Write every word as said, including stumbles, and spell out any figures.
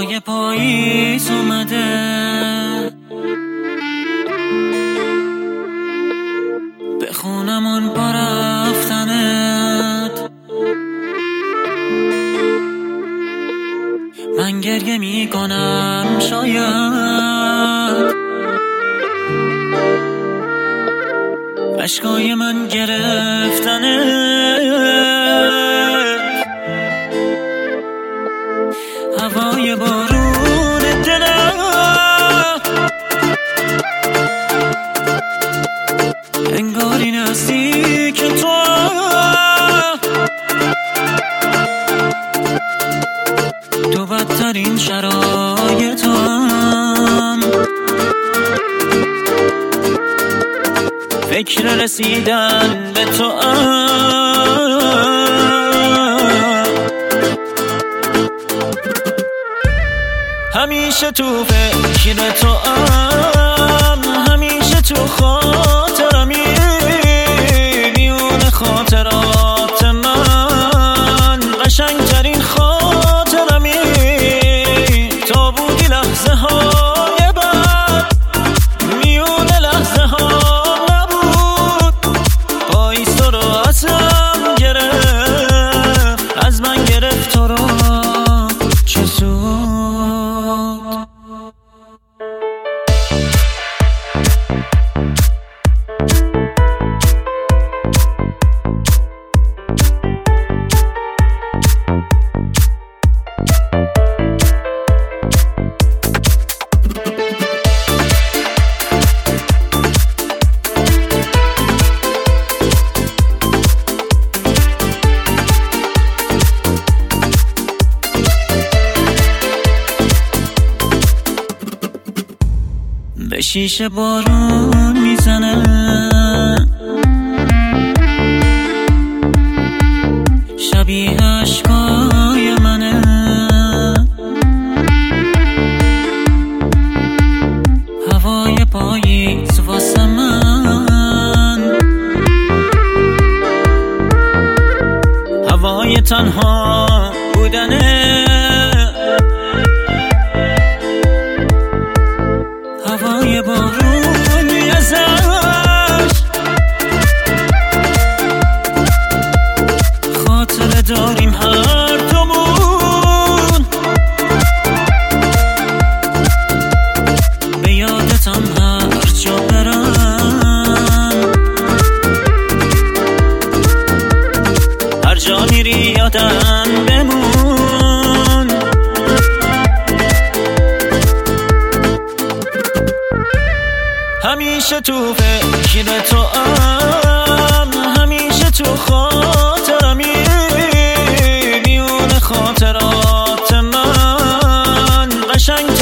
هوای پاییز اومده، به خونمون پا رفتنت. من گریه میکنم شاید اشکای من گرفتنت. هوای بارون دلم انگاری نزدیک تو، تو بدترین شرایطم، فکر رسیدن به تو همیشه تو فکر تو ام، همیشه تو خاطرمی، میون خاطرات من قشنگترین خاطرمی. تا بودی لحظه های بعد، میون لحظه ها نبود. پاییز تو رو ازم گرفت، از من گرفت تو رو، چه سود. به شیشه بارون میزنه، شبیه اشکای منه. هوای پاییز واسه من، هوای تنها بودنه. هوای بارون ازش خاطره داریم هر دومون، به یادتم هر جا برم، هر جا میری یادم بمون. همیشه تو فکر تو ام، همیشه تو خاطرمی، میون خاطرات من قشنگ